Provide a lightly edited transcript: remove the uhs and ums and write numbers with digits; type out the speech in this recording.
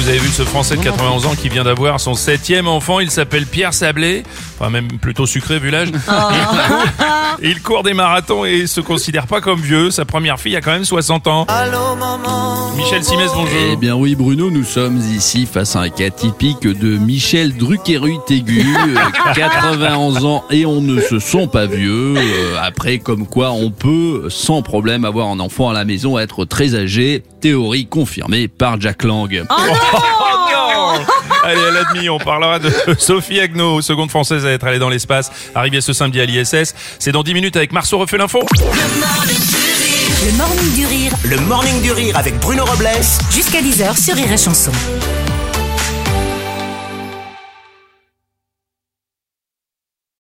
vous avez vu ce Français de 91 ans qui vient d'avoir son 7e enfant. Il s'appelle Pierre Sablé. Enfin, même plutôt sucré vu l'âge. Il court des marathons et se considère pas comme vieux. Sa première fille a quand même 60 ans. Allô, maman. Michel Simès, bonjour. Eh bien oui Bruno, nous sommes ici face à un cas typique de Michel Druckerut-Aigu, 91 ans et on ne se sent pas vieux. Après, comme quoi on peut sans problème avoir un enfant à la maison, être très âgé. Théorie confirmée par Jack Lang. Oh non. Allez, à la demi, on parlera de Sophie Agneau, seconde française à être allée dans l'espace, arrivée ce samedi à l'ISS. C'est dans 10 minutes avec Marceau refait l'info. Le morning du rire, Le morning du rire avec Bruno Robles jusqu'à 10h sur Rire et Chanson.